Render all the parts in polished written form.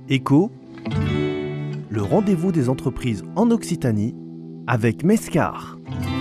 Écho, le rendez-vous des entreprises en Occitanie avec Mescar.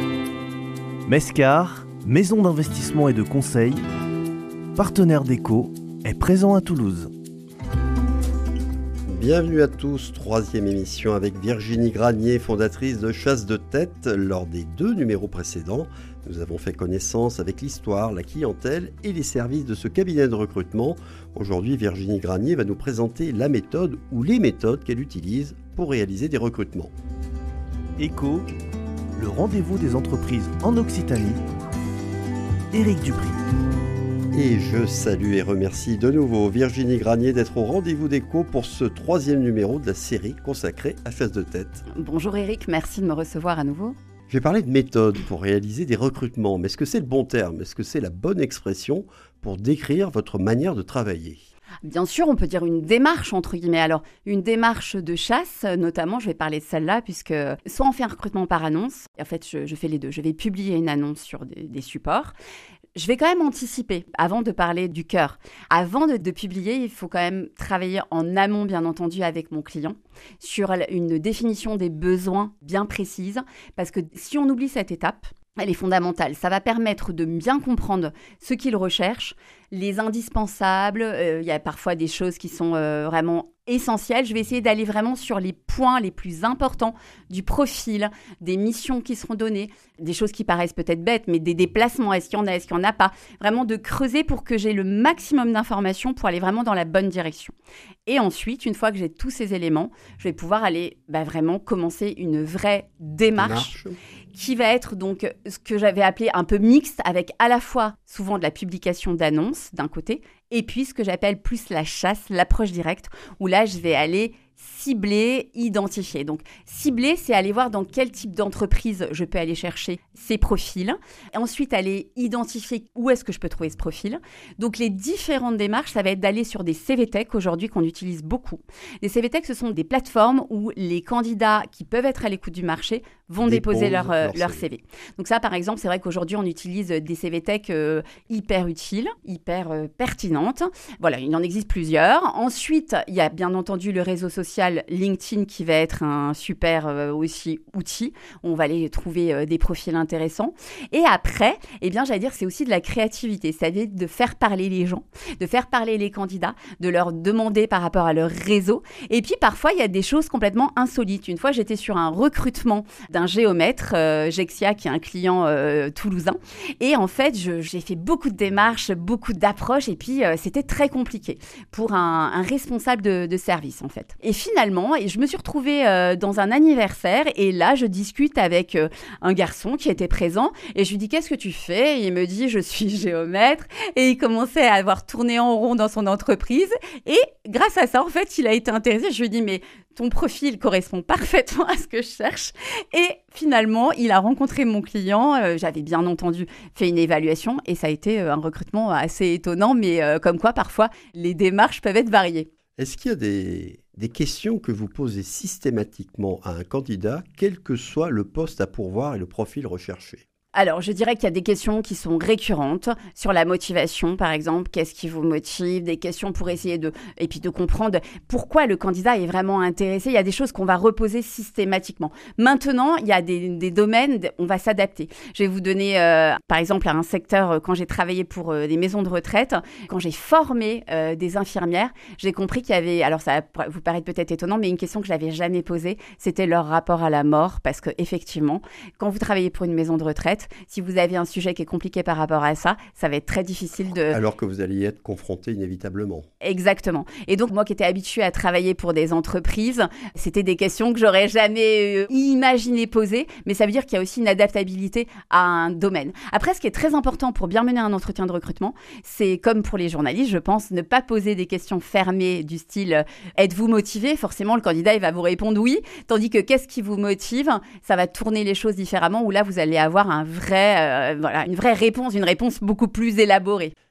Mescar, maison d'investissement et de conseil, partenaire d'Écho, est présent à Toulouse. Bienvenue à tous, troisième émission avec Virginie Granier, fondatrice de Chasse de Tête. Lors des 2 numéros précédents, nous avons fait connaissance avec l'histoire, la clientèle et les services de ce cabinet de recrutement. Aujourd'hui, Virginie Granier va nous présenter la méthode ou les méthodes qu'elle utilise pour réaliser des recrutements. Écho, le rendez-vous des entreprises en Occitanie. Éric Dupry. Et je salue et remercie de nouveau Virginie Granier d'être au rendez-vous d'Écho pour ce 3e numéro de la série consacrée à Chasse de Tête. Bonjour Éric, merci de me recevoir à nouveau. Je vais parler de méthode pour réaliser des recrutements, mais est-ce que c'est le bon terme? Est-ce que c'est la bonne expression pour décrire votre manière de travailler? Bien sûr, on peut dire une démarche, entre guillemets. Alors, une démarche de chasse, notamment, je vais parler de celle-là, puisque soit on fait un recrutement par annonce, en fait, je fais les deux. Je vais publier une annonce sur des supports. Je vais quand même anticiper, avant de parler du cœur. Avant de publier, il faut quand même travailler en amont, bien entendu, avec mon client, sur une définition des besoins bien précise, parce que si on oublie cette étape, elle est fondamentale. Ça va permettre de bien comprendre ce qu'il recherche, les indispensables. Il y a parfois des choses qui sont vraiment essentielles. Je vais essayer d'aller vraiment sur les points les plus importants du profil, des missions qui seront données, des choses qui paraissent peut-être bêtes, mais des déplacements, est-ce qu'il y en a, est-ce qu'il n'y en a pas. Vraiment de creuser pour que j'ai le maximum d'informations pour aller vraiment dans la bonne direction. Et ensuite, une fois que j'ai tous ces éléments, je vais pouvoir aller vraiment commencer une vraie démarche. Qui va être donc ce que j'avais appelé un peu mixte, avec à la fois souvent de la publication d'annonces d'un côté, et puis ce que j'appelle plus la chasse, l'approche directe, où là je vais aller cibler, identifier. Donc cibler, c'est aller voir dans quel type d'entreprise je peux aller chercher ces profils. Et ensuite, aller identifier où est-ce que je peux trouver ce profil. Donc les différentes démarches, ça va être d'aller sur des CVTech aujourd'hui qu'on utilise beaucoup. Les CVTech, ce sont des plateformes où les candidats qui peuvent être à l'écoute du marché vont déposer leur CV. Donc ça, par exemple, c'est vrai qu'aujourd'hui, on utilise des CVTech hyper utiles, hyper pertinentes. Voilà, il en existe plusieurs. Ensuite, il y a bien entendu le réseau social LinkedIn qui va être un super aussi outil. On va aller trouver des profils intéressants. Et après, j'allais dire, c'est aussi de la créativité, c'est-à-dire de faire parler les gens, de faire parler les candidats, de leur demander par rapport à leur réseau. Et puis parfois, il y a des choses complètement insolites. Une fois, j'étais sur un recrutement d'un géomètre, Gexia, qui est un client toulousain. Et en fait, j'ai fait beaucoup de démarches, beaucoup d'approches, et puis c'était très compliqué pour un responsable de service, en fait. Et finalement, je me suis retrouvée dans un anniversaire, et là, je discute avec un garçon qui était présent, et je lui dis « Qu'est-ce que tu fais ?» Et il me dit « Je suis géomètre », et il commençait à avoir tourné en rond dans son entreprise, et grâce à ça, en fait, il a été intéressé. Je lui ai dit « Mais ton profil correspond parfaitement à ce que je cherche. » Et finalement, il a rencontré mon client. J'avais bien entendu fait une évaluation, et ça a été un recrutement assez étonnant, mais comme quoi, parfois, les démarches peuvent être variées. Est-ce qu'il y a des questions que vous posez systématiquement à un candidat, quel que soit le poste à pourvoir et le profil recherché? Alors, je dirais qu'il y a des questions qui sont récurrentes sur la motivation, par exemple. Qu'est-ce qui vous motive? Des questions pour essayer de comprendre pourquoi le candidat est vraiment intéressé. Il y a des choses qu'on va reposer systématiquement. Maintenant, il y a des domaines, on va s'adapter. Je vais vous donner, par exemple, un secteur, quand j'ai travaillé pour des maisons de retraite, quand j'ai formé des infirmières, j'ai compris qu'il y avait, alors ça va vous paraître peut-être étonnant, mais une question que je n'avais jamais posée, c'était leur rapport à la mort. Parce qu'effectivement, quand vous travaillez pour une maison de retraite, si vous avez un sujet qui est compliqué par rapport à ça, ça va être très difficile de... Alors que vous allez y être confronté inévitablement. Exactement. Et donc, moi qui étais habituée à travailler pour des entreprises, c'était des questions que j'aurais jamais imaginé poser, mais ça veut dire qu'il y a aussi une adaptabilité à un domaine. Après, ce qui est très important pour bien mener un entretien de recrutement, c'est comme pour les journalistes, je pense, ne pas poser des questions fermées du style « Êtes-vous motivé ?» Forcément, le candidat, il va vous répondre « Oui », tandis que « Qu'est-ce qui vous motive ?» Ça va tourner les choses différemment, où là, vous allez avoir une vraie réponse, une réponse beaucoup plus élaborée.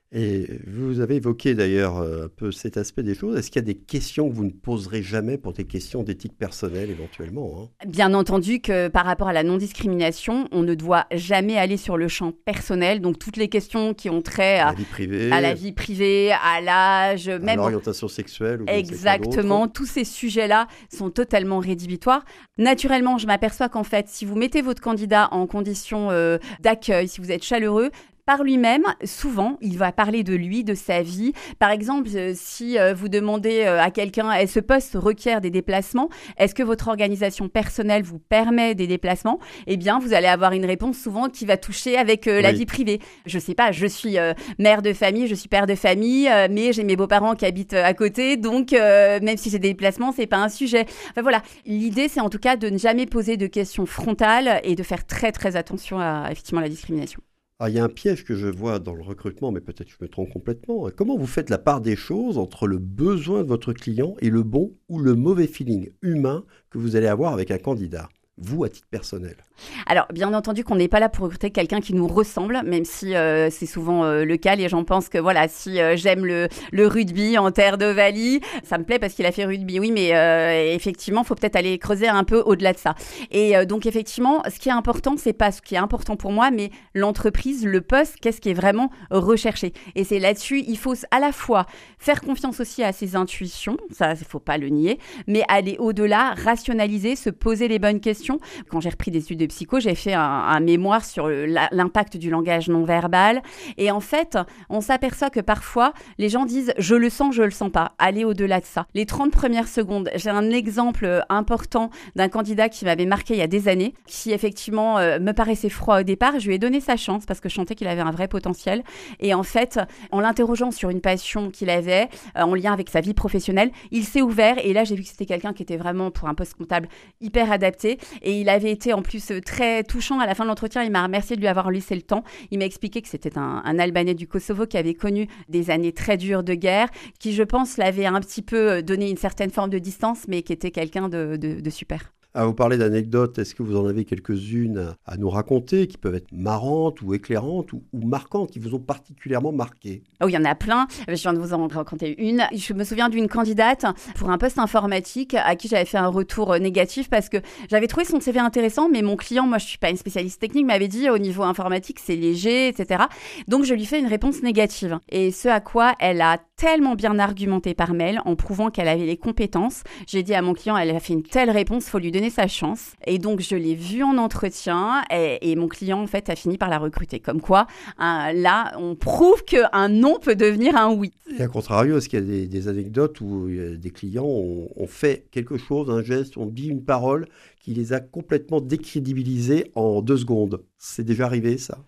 Et vous avez évoqué d'ailleurs un peu cet aspect des choses. Est-ce qu'il y a des questions que vous ne poserez jamais pour des questions d'éthique personnelle éventuellement, hein? Bien entendu que par rapport à la non-discrimination, on ne doit jamais aller sur le champ personnel. Donc toutes les questions qui ont trait La vie privée, à la vie privée, à l'âge, à même l'orientation sexuelle ou je ne sais quoi exactement, d'autre. tous ces sujets-là sont totalement rédhibitoires. Naturellement, je m'aperçois qu'en fait, si vous mettez votre candidat en condition d'accueil, si vous êtes chaleureux, par lui-même, souvent, il va parler de lui, de sa vie. Par exemple, si vous demandez à quelqu'un, est-ce que ce poste requiert des déplacements? Est-ce que votre organisation personnelle vous permet des déplacements? Eh bien, vous allez avoir une réponse souvent qui va toucher avec la vie privée. Je sais pas, je suis mère de famille, je suis père de famille, mais j'ai mes beaux-parents qui habitent à côté, donc même si j'ai des déplacements, c'est pas un sujet. Enfin voilà, l'idée, c'est en tout cas de ne jamais poser de questions frontales et de faire très très attention à effectivement la discrimination. Ah, il y a un piège que je vois dans le recrutement, mais peut-être que je me trompe complètement. Comment vous faites la part des choses entre le besoin de votre client et le bon ou le mauvais feeling humain que vous allez avoir avec un candidat, vous à titre personnel? Alors, bien entendu qu'on n'est pas là pour recruter quelqu'un qui nous ressemble, même si c'est souvent le cas. Les gens pensent que voilà, si j'aime le rugby en terre d'Ovalie, ça me plaît parce qu'il a fait rugby. Oui, mais effectivement, il faut peut-être aller creuser un peu au-delà de ça. Et donc, effectivement, ce qui est important, c'est pas ce qui est important pour moi, mais l'entreprise, le poste, qu'est-ce qui est vraiment recherché. Et c'est là-dessus, il faut à la fois faire confiance aussi à ses intuitions, ça, il ne faut pas le nier, mais aller au-delà, rationaliser, se poser les bonnes questions. Quand j'ai repris des études de psycho, j'ai fait un mémoire sur l'impact du langage non verbal. Et en fait, on s'aperçoit que parfois, les gens disent « je le sens pas ». Aller au-delà de ça. Les 30 premières secondes, j'ai un exemple important d'un candidat qui m'avait marqué il y a des années, qui effectivement me paraissait froid au départ. Je lui ai donné sa chance parce que je sentais qu'il avait un vrai potentiel. Et en fait, en l'interrogeant sur une passion qu'il avait, en lien avec sa vie professionnelle, il s'est ouvert. Et là, j'ai vu que c'était quelqu'un qui était vraiment, pour un poste comptable, hyper adapté. Et il avait été en plus très touchant. À la fin de l'entretien, il m'a remercié de lui avoir laissé le temps. Il m'a expliqué que c'était un Albanais du Kosovo qui avait connu des années très dures de guerre, qui, je pense, l'avait un petit peu donné une certaine forme de distance, mais qui était quelqu'un de super. Ah, vous parlez d'anecdotes, est-ce que vous en avez quelques-unes à nous raconter qui peuvent être marrantes ou éclairantes ou marquantes, qui vous ont particulièrement marqué? Oh, il y en a plein. Je viens de vous en raconter une. Je me souviens d'une candidate pour un poste informatique à qui j'avais fait un retour négatif parce que j'avais trouvé son CV intéressant, mais mon client, moi je suis pas une spécialiste technique, m'avait dit au niveau informatique c'est léger, etc. Donc je lui fais une réponse négative. Et ce à quoi elle a tellement bien argumenté par mail en prouvant qu'elle avait les compétences. J'ai dit à mon client, elle a fait une telle réponse, faut lui donner sa chance. Et donc je l'ai vue en entretien et mon client en fait a fini par la recruter. Comme quoi, là, on prouve qu'un non peut devenir un oui. Et à contrario, est-ce qu'il y a des anecdotes où des clients ont fait quelque chose, un geste, ont dit une parole qui les a complètement décrédibilisés en 2 secondes? C'est déjà arrivé ça?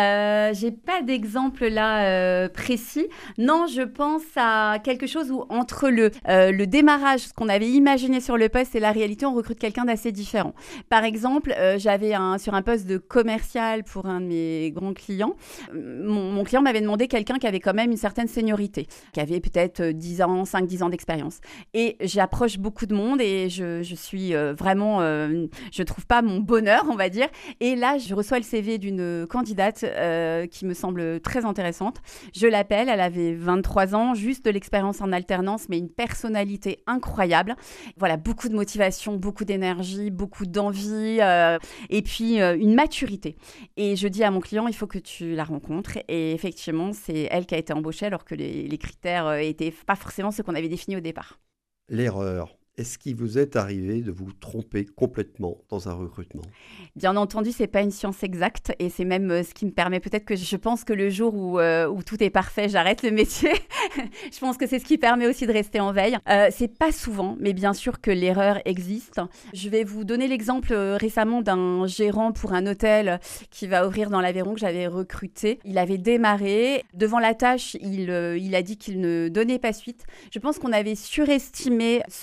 J'ai pas d'exemple là précis. Non, je pense à quelque chose où entre le démarrage, ce qu'on avait imaginé sur le poste et la réalité, on recrute quelqu'un d'assez différent. Par exemple, j'avais sur un poste de commercial pour un de mes grands clients, mon client m'avait demandé quelqu'un qui avait quand même une certaine seniorité, qui avait peut-être 10 ans, 5-10 ans d'expérience. Et j'approche beaucoup de monde et je suis vraiment, je trouve pas mon bonheur, on va dire. Et là, je reçois le CV d'une candidate qui me semble très intéressante. Je l'appelle, elle avait 23 ans, juste de l'expérience en alternance, mais une personnalité incroyable. Voilà, beaucoup de motivation, beaucoup d'énergie, beaucoup d'envie et puis une maturité. Et je dis à mon client, il faut que tu la rencontres. Et effectivement, c'est elle qui a été embauchée alors que les critères n'étaient pas forcément ceux qu'on avait définis au départ. L'erreur. Est-ce qu'il vous est arrivé de vous tromper complètement dans un recrutement? Bien entendu, c'est pas une science exacte et c'est même ce qui me permet peut-être que je pense que le jour où tout est parfait, j'arrête le métier. Je pense que c'est ce qui permet aussi de rester en veille. C'est pas souvent, mais bien sûr que l'erreur existe. Je vais vous donner l'exemple récemment d'un gérant pour un hôtel qui va ouvrir dans l'Aveyron que j'avais recruté. Il avait démarré. Devant la tâche, il a dit qu'il ne donnait pas suite. Je pense qu'on avait surestimé son potentiel.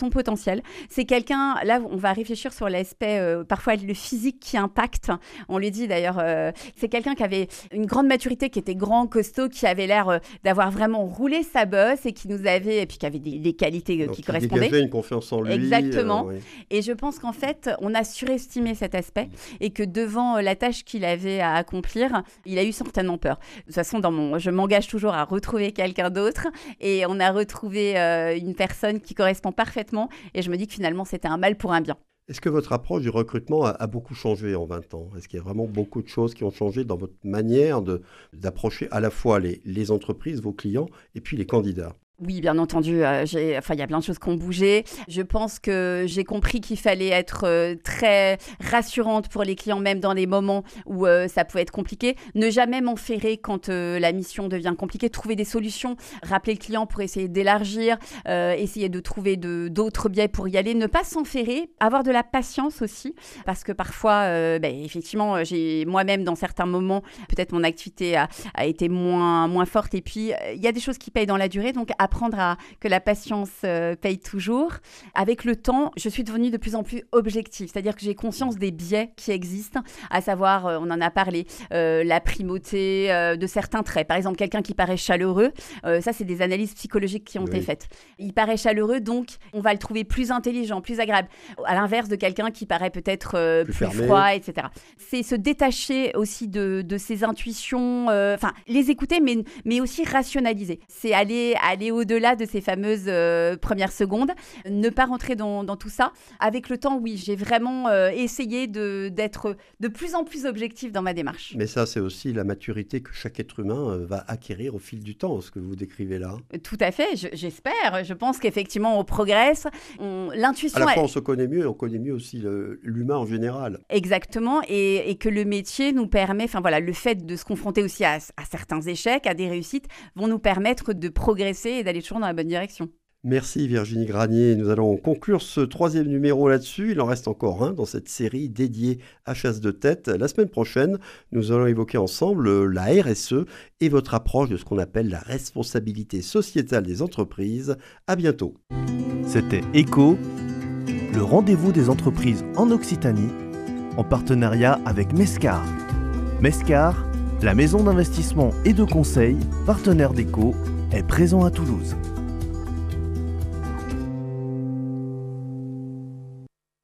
essentiel. C'est quelqu'un, là on va réfléchir sur l'aspect, parfois le physique qui impacte. On lui dit d'ailleurs, c'est quelqu'un qui avait une grande maturité, qui était grand, costaud, qui avait l'air d'avoir vraiment roulé sa bosse et qui nous avait, et puis qui avait des qualités qui correspondaient. Il dégageait une confiance en lui. Exactement. Oui. Et je pense qu'en fait, on a surestimé cet aspect et que devant la tâche qu'il avait à accomplir, il a eu certainement peur. De toute façon, je m'engage toujours à retrouver quelqu'un d'autre et on a retrouvé une personne qui correspond parfaitement et je me dis que finalement, c'était un mal pour un bien. Est-ce que votre approche du recrutement a beaucoup changé en 20 ans? Est-ce qu'il y a vraiment beaucoup de choses qui ont changé dans votre manière d'approcher à la fois les entreprises, vos clients, et puis les candidats? Oui, bien entendu, il y a plein de choses qui ont bougé. Je pense que j'ai compris qu'il fallait être très rassurante pour les clients, même dans les moments où ça pouvait être compliqué. Ne jamais m'enferrer quand la mission devient compliquée. Trouver des solutions, rappeler le client pour essayer d'élargir, essayer de trouver d'autres biais pour y aller. Ne pas s'enferrer, avoir de la patience aussi, parce que parfois, effectivement, j'ai moi-même, dans certains moments, peut-être mon activité a été moins forte. Et puis, il y a des choses qui payent dans la durée, donc apprendre que la patience paye toujours. Avec le temps, je suis devenue de plus en plus objective, c'est-à-dire que j'ai conscience des biais qui existent, à savoir, on en a parlé, la primauté de certains traits. Par exemple, quelqu'un qui paraît chaleureux, ça c'est des analyses psychologiques qui ont été faites. Il paraît chaleureux, donc on va le trouver plus intelligent, plus agréable, à l'inverse de quelqu'un qui paraît peut-être plus froid, etc. C'est se détacher aussi de ses intuitions, les écouter, mais aussi rationaliser. C'est aller au-delà de ces fameuses premières secondes, ne pas rentrer dans tout ça. Avec le temps, oui, j'ai vraiment essayé d'être de plus en plus objectif dans ma démarche. Mais ça, c'est aussi la maturité que chaque être humain va acquérir au fil du temps, ce que vous décrivez là. Tout à fait, j'espère. Je pense qu'effectivement, on progresse. L'intuition... À la fois, on se connaît mieux et on connaît mieux aussi l'humain en général. Exactement, et que le métier nous permet, le fait de se confronter aussi à certains échecs, à des réussites, vont nous permettre de progresser et d'aller toujours dans la bonne direction. Merci Virginie Granier. Nous allons conclure ce 3e numéro là-dessus. Il en reste encore un dans cette série dédiée à chasse de tête. La semaine prochaine, nous allons évoquer ensemble la RSE et votre approche de ce qu'on appelle la responsabilité sociétale des entreprises. À bientôt. C'était ECHO, le rendez-vous des entreprises en Occitanie, en partenariat avec Mescar. Mescar, la maison d'investissement et de conseil, partenaire d'ECHO, est présent à Toulouse.